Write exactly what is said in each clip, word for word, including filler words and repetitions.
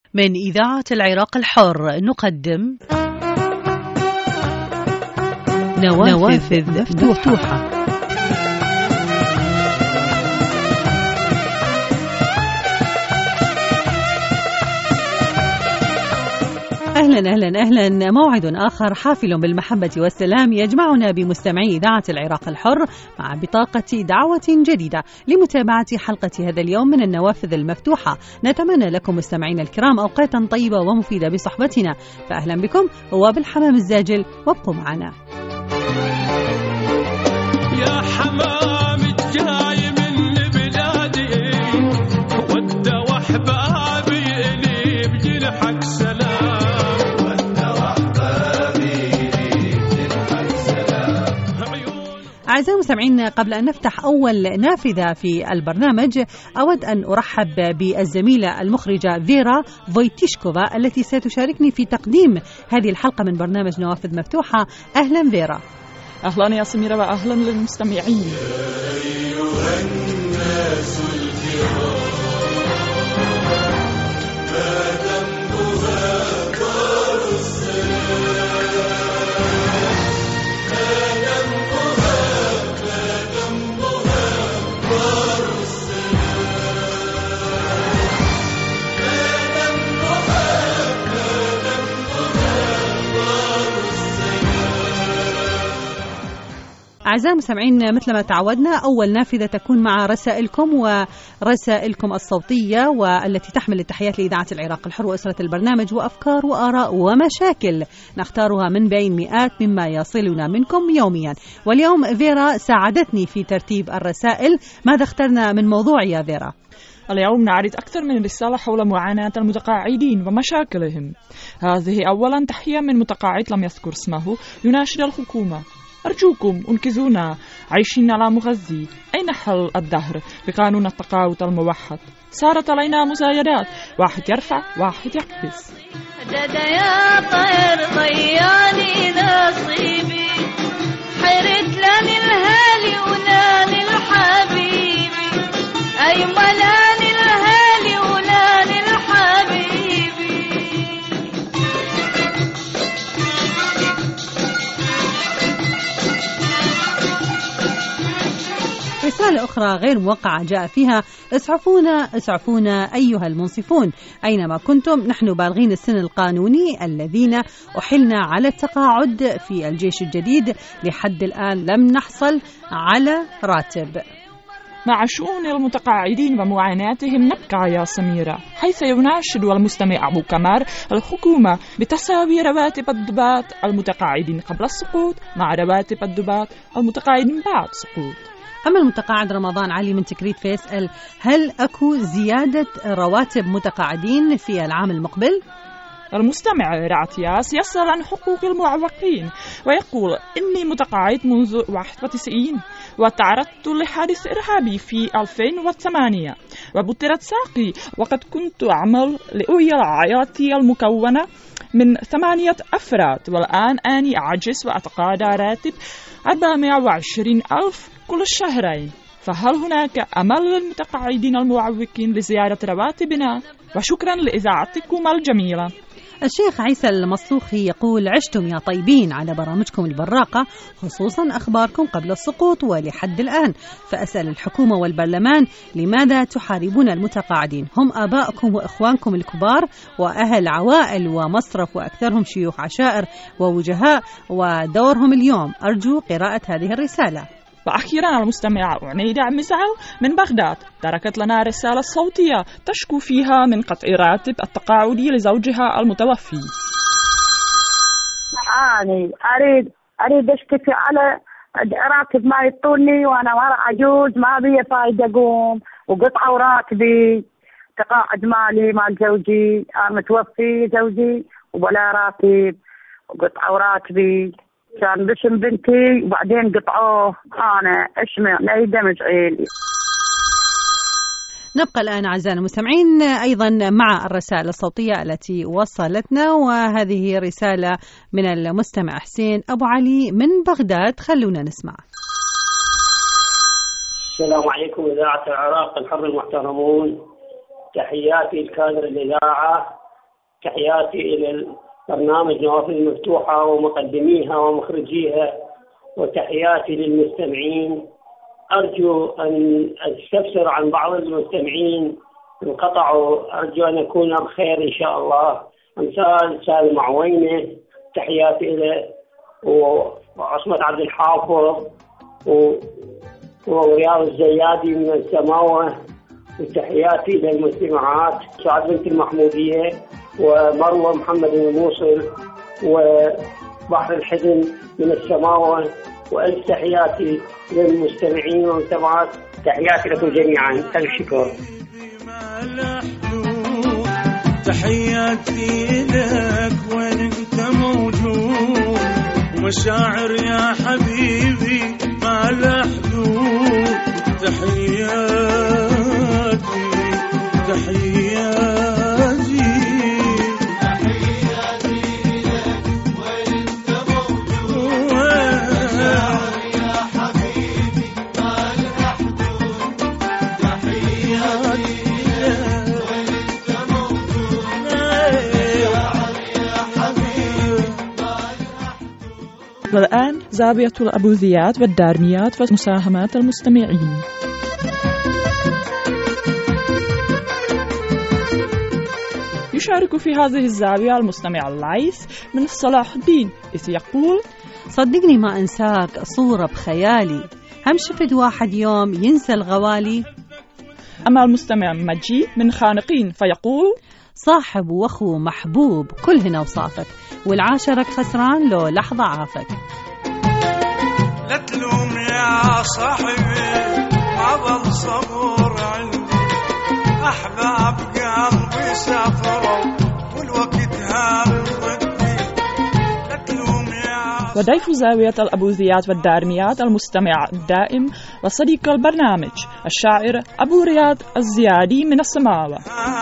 من إذاعة العراق الحر نقدم نوافذ مفتوحة. أهلا أهلا أهلا، موعد آخر حافل بالمحبة والسلام يجمعنا بمستمعي إذاعة العراق الحر مع بطاقة دعوة جديدة لمتابعة حلقة هذا اليوم من النوافذ المفتوحة. نتمنى لكم مستمعين الكرام أوقاتا طيبة ومفيدة بصحبتنا، فأهلا بكم وبالحمام الزاجل وابقوا معنا. يا حمام الجاي من بلادي ود وحبابي إلي بجنحك سلام. أعزائي المستمعين، قبل أن نفتح أول نافذة في البرنامج أود أن أرحب بالزميلة المخرجة فيرا فويتيشكوفا التي ستشاركني في تقديم هذه الحلقة من برنامج نوافذ مفتوحة. أهلا فيرا. أهلا يا سميرة وأهلا للمستمعين. أيها الناس الكرام ما ذنبها دار السلام، أعزائي المستمعين، مثل ما تعودنا أول نافذة تكون مع رسائلكم ورسائلكم الصوتية والتي تحمل التحيات لإذاعة العراق الحر وأسرة البرنامج، وأفكار وآراء ومشاكل نختارها من بين مئات مما يصلنا منكم يوميا. واليوم فيرا ساعدتني في ترتيب الرسائل. ماذا اخترنا من موضوع يا فيرا؟ اليوم نعرض أكثر من رسالة حول معاناة المتقاعدين ومشاكلهم. هذه أولا تحية من متقاعد لم يذكر اسمه يناشد الحكومة: أرجوكم انقذونا، عايشين على مغذي، أين حل الدهر بقانون التقاعد الموحد؟ صارت علينا مزايدات، واحد يرفع واحد يحبس. دد يا طير ضياني نصيبي، حرت لاني الهالي وناني الحبيبي، أي ملاني الهالي وناني الحبيبي. رسالة أخرى غير موقعة جاء فيها: اسعفونا اسعفونا أيها المنصفون، أينما كنتم نحن بالغين السن القانوني الذين أحلنا على التقاعد في الجيش الجديد، لحد الآن لم نحصل على راتب. مع شؤون المتقاعدين ومعاناتهم نبقى يا سميرة، حيث يناشد المستمع أبو كمار الحكومة بتساوي رواتب الضباط المتقاعدين قبل السقوط مع رواتب الضباط المتقاعدين بعد سقوط. أما المتقاعد رمضان علي من تكريت فيسأل: هل أكو زيادة رواتب متقاعدين في العام المقبل؟ المستمع رعتياس يسأل عن حقوق المعوقين ويقول: إني متقاعد منذ واحد وتسعين وتعرضت لحادث إرهابي في ألفين وثمانية وبترت ساقي، وقد كنت أعمل لأويل حياتي المكونة من ثمانية أفراد، والآن أني أعجز وأتقاضى راتب أربعمائة وعشرين ألف كل شهرين. فهل هناك أمل للمتقاعدين المعوقين لزيادة رواتبنا؟ وشكرا لإذاعتكم الجميلة. الشيخ عيسى المصلوخي يقول: عشتم يا طيبين على برامجكم البراقة، خصوصا أخباركم قبل السقوط ولحد الآن، فأسأل الحكومة والبرلمان: لماذا تحاربون المتقاعدين؟ هم آباءكم وإخوانكم الكبار وأهل عوائل ومصرف، وأكثرهم شيوخ عشائر ووجهاء، ودورهم اليوم. أرجو قراءة هذه الرسالة. وأخيرا المستمعة عنيدة مزعل من بغداد تركت لنا رسالة صوتية تشكو فيها من قطع راتب التقاعدي لزوجها المتوفي. أنا أريد أريد أشتكي على راتب ما يعطوني، وأنا مرة عجوز ما بي فايدة أقوم، وقطعوا راتبي، تقاعد مالي مال زوجي، أنا متوفي زوجي وبلا راتب، وقطعوا راتبي، كان باسم بنتي وبعدين قطعوه، أنا أشمع لا يدمج عيني. نبقى الآن أعزائنا المستمعين أيضا مع الرسائل الصوتية التي وصلتنا، وهذه رسالة من المستمع حسين أبو علي من بغداد. خلونا نسمع. السلام عليكم إذاعة العراق الحر المحترمون، تحياتي لكادر الإذاعة تحياتي إلى البرنامج نوافذ المفتوحة ومقدميها ومخرجيها، وتحياتي للمستمعين. أرجو أن أستفسر عن بعض المستمعين انقطعوا، أرجو أن أكون بخير إن شاء الله. أمثال سالم عوينة، تحياتي إلى وعصمة عبد الحافظ ورياض الزيادي من السماوة، وتحياتي للمستمعات سعاد بنت المحمودية ومروة محمد الموصل وبحر الحزن من السماوة، وألف تحياتي للمستمعين والمستمعات. تحياتي لكم جميعا، ألف شكر. تحياتي لك وين انت موجود، ومشاعر يا حبيبي ما له حدود. تحياتي تحياتي تحياتي لك وين انت موجود، ومشاعر يا حبيبي ما له حدود. تحياتي والآن زاوية الأبوذيات والدارميات ومساهمات المستمعين. يشارك في هذه الزاوية المستمع الليث من صلاح الدين، إذ يقول: صدقني ما أنساك صورة بخيالي، هم شفت واحد يوم ينسى الغوالي. أما المستمع مجيد من خانقين فيقول: صاحب وأخو محبوب كل هنا وصافك، والعاشرك خسران لو لحظة عافك. لا تلوم يا صاحبي ما ظل صبور عندي، أحباب قلبي سافروا والوقت هان ضدي. لا تلوم يا. وضيف زاوية الأبوذيات والدارميات المستمع الدائم وصديق البرنامج الشاعر أبو رياض الزيادي من السماوة.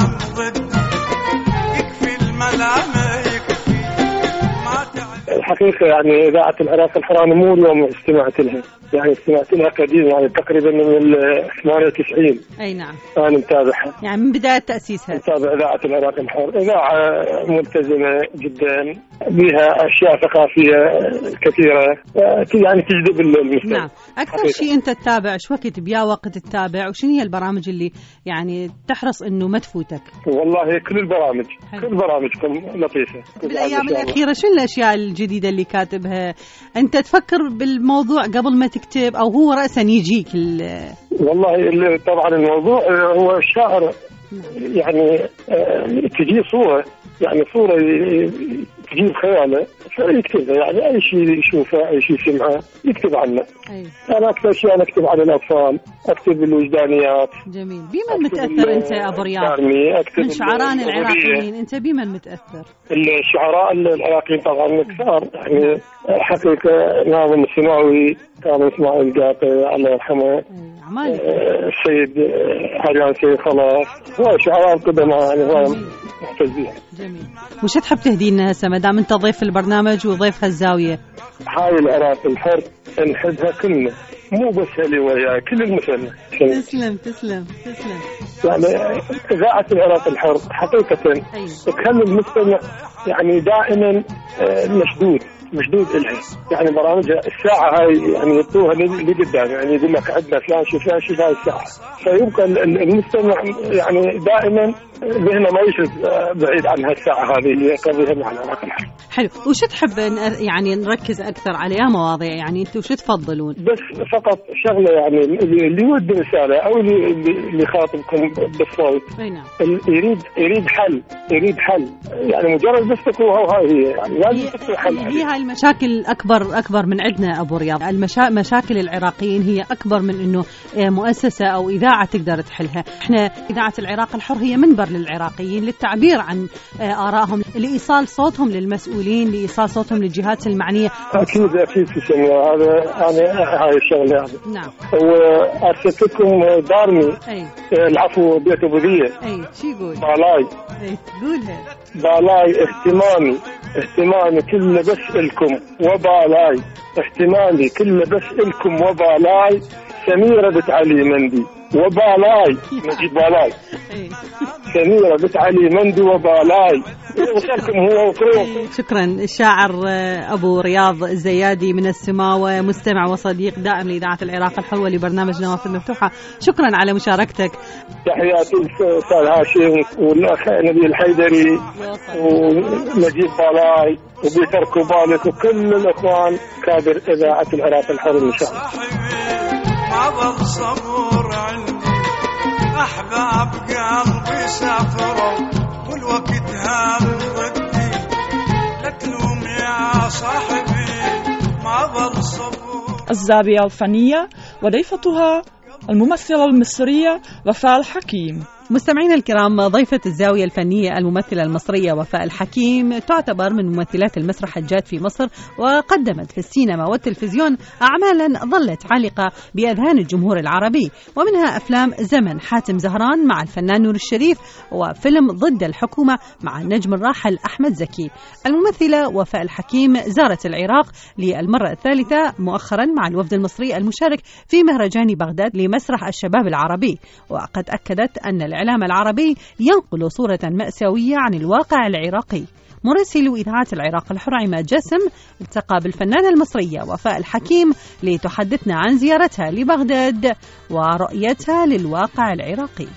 الحقيقة يعني إذاعة العراق الحر أنا مو اليوم استمعت لها، يعني استمعت لها قديم، يعني تقريبا من ثمانية وتسعين. أي نعم. أنا متابعها. يعني من بداية تأسيسها. متابع إذاعة العراق الحر، إذاعة ملتزمة جدا، بها أشياء ثقافية كثيرة يعني تجذب المستمع. نعم. أكثر شيء أنت تتابع شو وقت بيا وقت تتابع، وشنو هي البرامج اللي يعني تحرص إنه ما تفوتك؟ والله كل البرامج، حلو. كل برامجكم لطيفة. بالأيام الأخيرة شو الأشياء الجديدة اللي كاتبها؟ أنت تفكر بالموضوع قبل ما تكتب أو هو رأسا يجيك؟ والله طبعا الموضوع هو الشاعر يعني تجي صورة، يعني صورة تجيب خياله فيكتبها، يعني أي شيء يشوفه أي شيء يسمعه يكتب عنه. أيوة. أنا أكثر شيء أنا أكتب عن الأطفال، أكتب الوجدانيات. جميل. بمن متأثر أنت أبو رياض؟ من شعران العراقيين أنت بمن متأثر؟ الشعراء العراقيين طبعا كثار، يعني حقيقة ناظم السماوي كان إسماعيل قاطع الله يرحمه، السيد حاجان سيد خلاص، هو شعراء القدماء يعني هو محتاج بيها. جميل. وش تحب تهدينا هسه ما دام انت ضيف البرنامج وضيف هالزاوية؟ هاي العراق الحر نحبها كلنا، مو بس اللي وياي، كل المسلمين. تسلم تسلم تسلم. يعني إذاعة العراق الحر حقيقة أيوة. تخلي المستمع يعني دائما مشدود مشدود إلها، يعني برامجها الساعة هاي يعني يطوها لقدام، يعني يقول لك عندنا فلان شو فلان شو هاي الساعة، فيبقى المستمع يعني دائما ذهنه ما يشرب بعيد عن هالساعة هذه اللي يقضيها مع العراق الحر. حلو. وش تحب يعني نركز أكثر عليها مواضيع، يعني أنتوا وش تفضلون؟ بس فقط شغلة يعني اللي يود رسالة أو اللي اللي خاطبكم بالصوت. أي نعم. يريد يريد حل يريد حل يعني مجرد بس تكوها وهاي هي يعني لازم تكون حل. هي هاي المشاكل أكبر أكبر من عندنا أبو رياض، المشا... مشاكل العراقيين هي أكبر من إنه مؤسسة أو إذاعة تقدر تحلها. إحنا إذاعة العراق الحر هي منبر للعراقيين للتعبير عن آرائهم، لإيصال صوتهم للمسؤولين، لإيصال صوتهم للجهات المعنية. أكيد أكيد في سمية هذا أنا هاي الشغلة يعني. نعم. وأرسلتكم دارمي. أي. العفو بيت أبوذية. أي شو يقول؟ بالاي. أي قولها. بالاي اهتمامي اهتمامي كله بس إلكم وبالاي اهتمامي كله بس إلكم وبالاي سميرة بنت علي مندي وبالاي نجيب بالاي. سميرة بنت علي مندي وبالاي وصلكم هو وفروق. شكرا. الشاعر أبو رياض الزيادي من السماوة، مستمع وصديق دائم لإذاعة العراق الحر ولبرنامج نوافذ مفتوحة، شكرا على مشاركتك. تحياتي الأستاذ هاشم والأخ نبيل الحيدري ونجيب بالاي وبيتر كوبالك وكل الإخوان كادر إذاعة العراق الحر إن شاء الله. ما ظل صبور عندي أحباب قلبي سافروا والوقت هم ضدي، لا تلوم يا صاحبي ما ظل صبور. الزاوية الفنية وضيفتها الممثلة المصرية وفاء الحكيم. مستمعينا الكرام، ضيفة الزاوية الفنية الممثلة المصرية وفاء الحكيم تعتبر من ممثلات المسرح الجاد في مصر، وقدمت في السينما والتلفزيون أعمالا ظلت عالقة بأذهان الجمهور العربي، ومنها أفلام زمن حاتم زهران مع الفنان نور الشريف، وفيلم ضد الحكومة مع النجم الراحل أحمد زكي. الممثلة وفاء الحكيم زارت العراق للمرة الثالثة مؤخرا مع الوفد المصري المشارك في مهرجان بغداد لمسرح الشباب العربي، وقد أكدت أن الإعلام العربي ينقل صورة مأساوية عن الواقع العراقي. مراسل إذاعة العراق الحر عماد جاسم التقى بالفنانة المصرية وفاء الحكيم لتحدثنا عن زيارتها لبغداد ورؤيتها للواقع العراقي.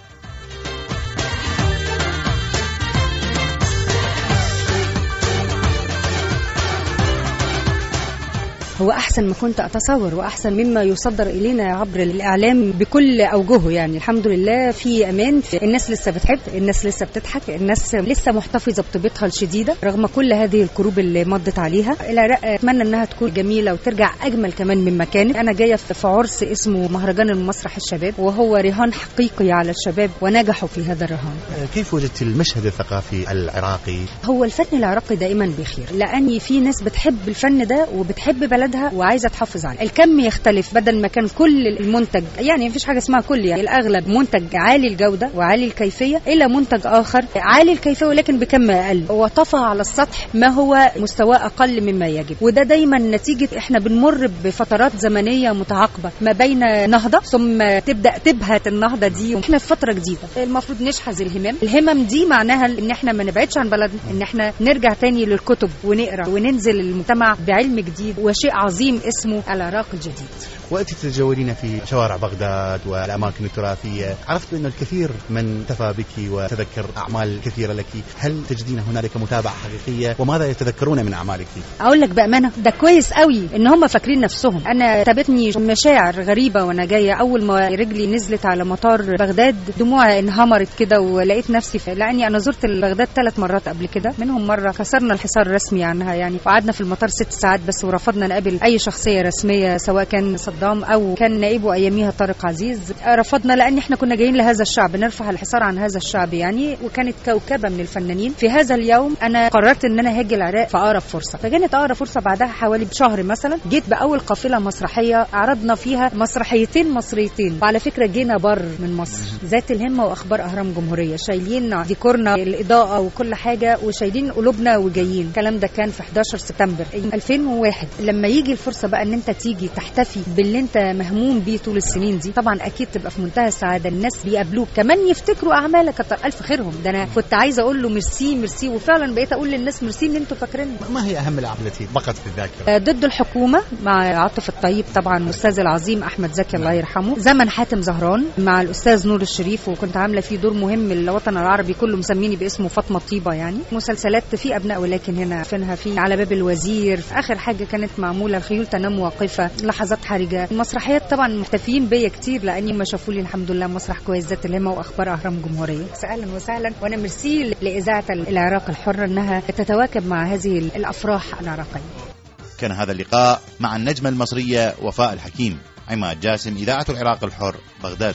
هو أحسن ما كنت أتصور وأحسن مما يصدر إلينا عبر الإعلام بكل أوجهه. يعني الحمد لله في أمان، في الناس لسه بتحب، الناس لسه بتضحك، الناس لسه محتفظة بطيبتها الشديدة رغم كل هذه الكروب اللي مضت عليها. العراق أتمنى أنها تكون جميلة وترجع أجمل كمان مما كانت. أنا جاية في عرس اسمه مهرجان المسرح الشباب، وهو رهان حقيقي على الشباب ونجحوا في هذا الرهان. كيف وجدت المشهد الثقافي العراقي؟ هو الفن العراقي دائما بخير، لأن في ناس بتحب الفن ده وبتحب بلد وعايزه تحافظ عليه. الكم يختلف، بدل ما كان كل المنتج، يعني مفيش حاجه اسمها كل، يعني الاغلب منتج عالي الجوده وعالي الكيفيه، الا منتج اخر عالي الكيفيه ولكن بكم اقل، وطفى على السطح ما هو مستوى اقل مما يجب. وده دايما نتيجه احنا بنمر بفترات زمنيه متعاقبه ما بين نهضه ثم تبدا تبهت النهضه دي، واحنا في فتره جديده المفروض نشحذ الهمم. الهمم دي معناها ان احنا ما نبعدش عن بلدنا، ان احنا نرجع تاني للكتب ونقرا وننزل المجتمع بعلم جديد وشيء عظيم اسمه العراق الجديد. وأنت تتجولين في شوارع بغداد والأماكن التراثية، عرفت أن الكثير من احتفى بك وتذكر أعمال كثيرة لك، هل تجدين هنالك متابعة حقيقية وماذا يتذكرون من أعمالك؟ أقول لك بأمانة ده كويس قوي إن هم فاكرين نفسهم. أنا تابتني مشاعر غريبة وأنا جاية، أول ما رجلي نزلت على مطار بغداد دموعي انهمرت كده، ولقيت نفسي في، لأني أنا زرت بغداد ثلاث مرات قبل كده، منهم مرة كسرنا الحصار الرسمي عنها يعني، وقعدنا في المطار ست ساعات بس ورفضنا نقابل أي شخصية رسمية سواء كان صدام أو كان نائبه أياميها طارق عزيز. رفضنا لأن احنا كنا جايين لهذا الشعب نرفع الحصار عن هذا الشعب يعني، وكانت كوكبة من الفنانين. في هذا اليوم أنا قررت إن أنا هاجي العراق في أقرب فرصة، فكانت أقرب فرصة بعدها حوالي بشهر مثلا جيت بأول قافلة مسرحية عرضنا فيها مسرحيتين مصريتين، وعلى فكرة جينا بر من مصر، ذات الهمة وأخبار أهرام جمهورية، شايلين ديكورنا الإضاءة وكل حاجة وشايلين قلوبنا وجايين. الكلام ده كان في حداشر سبتمبر ألفين وواحد. لما يجي الفرصة بقى إن أنت تيجي تحتفي باللي أنت مهموم بيه طول السنين دي، طبعا أكيد تبقى في منتهى السعادة. الناس بيقابلوك كمان يفتكروا أعمالك، كتر ألف خيرهم. ده أنا كنت عايزة أقول له ميرسي ميرسي، وفعلا بقيت أقول للناس ميرسي إن أنتوا فاكرين. ما هي أهم الأعمال التي بقت في الذاكرة؟ ضد الحكومة مع عاطف الطيب، طبعا الأستاذ العظيم أحمد زكي الله يرحمه. زمن حاتم زهران مع الأستاذ نور الشريف، وكنت عاملة فيه دور مهم للوطن العربي كله، مسميني باسمه فاطمة طيبة يعني. مسلسلات في أبناء ولكن هنا فينها في على باب الوزير، آخر حاجة كانت معمولة الخيول تنام واقفة، لحظات حرجة. المسرحيات طبعا محتفيين بيا كتير لأني ما شافوا لي الحمد لله مسرح كويس ذات الهمة وأخبار أهرام جمهورية. أهلا وسهلا، وأنا ميرسي لإذاعة العراق الحرة أنها تتواكب مع هذه الأفراح العراقية. كان هذا اللقاء مع النجمة المصرية وفاء الحكيم. عماد جاسم، إذاعة العراق الحر، بغداد.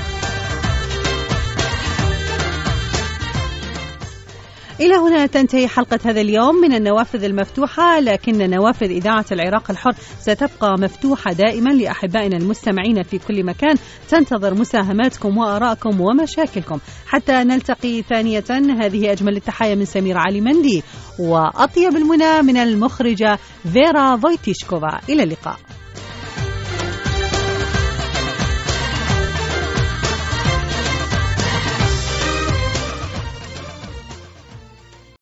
إلى هنا تنتهي حلقة هذا اليوم من النوافذ المفتوحة، لكن نوافذ إذاعة العراق الحر ستبقى مفتوحة دائما لأحبائنا المستمعين في كل مكان، تنتظر مساهماتكم وآراءكم ومشاكلكم. حتى نلتقي ثانية، هذه أجمل التحايا من سمير علي مندي وأطيب المنى من المخرجة فيرا فويتيشكوفا. إلى اللقاء.